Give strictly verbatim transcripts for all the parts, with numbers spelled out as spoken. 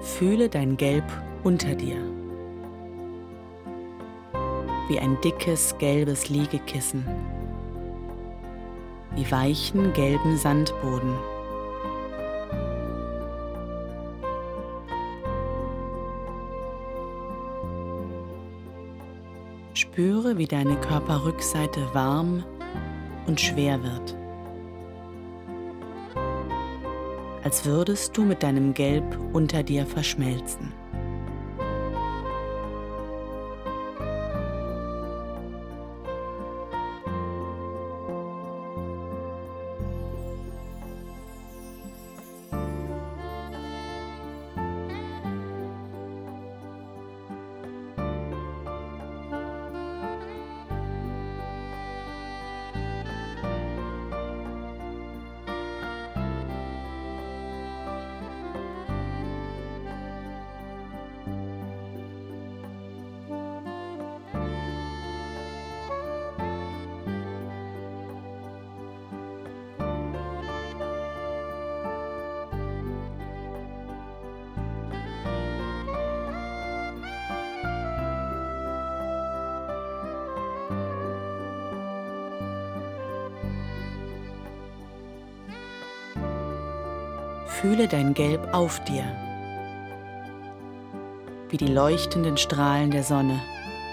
Fühle dein Gelb unter dir, wie ein dickes gelbes Liegekissen, wie weichen gelben Sandboden. Spüre, wie deine Körperrückseite warm und schwer wird, als würdest du mit deinem Gelb unter dir verschmelzen. Fühle dein Gelb auf dir, wie die leuchtenden Strahlen der Sonne,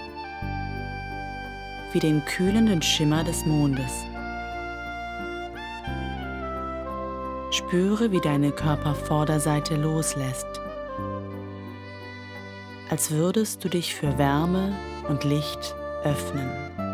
wie den kühlenden Schimmer des Mondes. Spüre, wie deine Körpervorderseite loslässt, als würdest du dich für Wärme und Licht öffnen.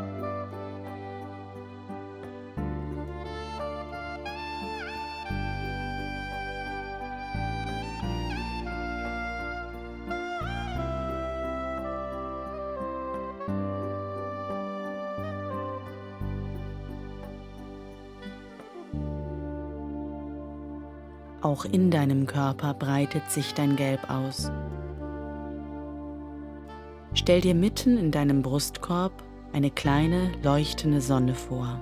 Auch in deinem Körper breitet sich dein Gelb aus. Stell dir mitten in deinem Brustkorb eine kleine, leuchtende Sonne vor.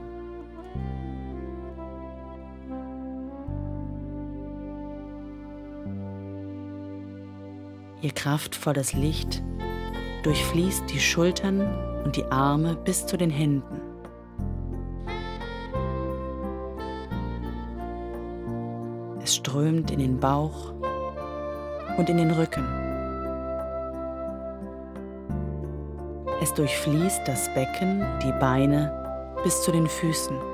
Ihr kraftvolles Licht durchfließt die Schultern und die Arme bis zu den Händen. Es strömt in den Bauch und in den Rücken. Es durchfließt das Becken, die Beine bis zu den Füßen.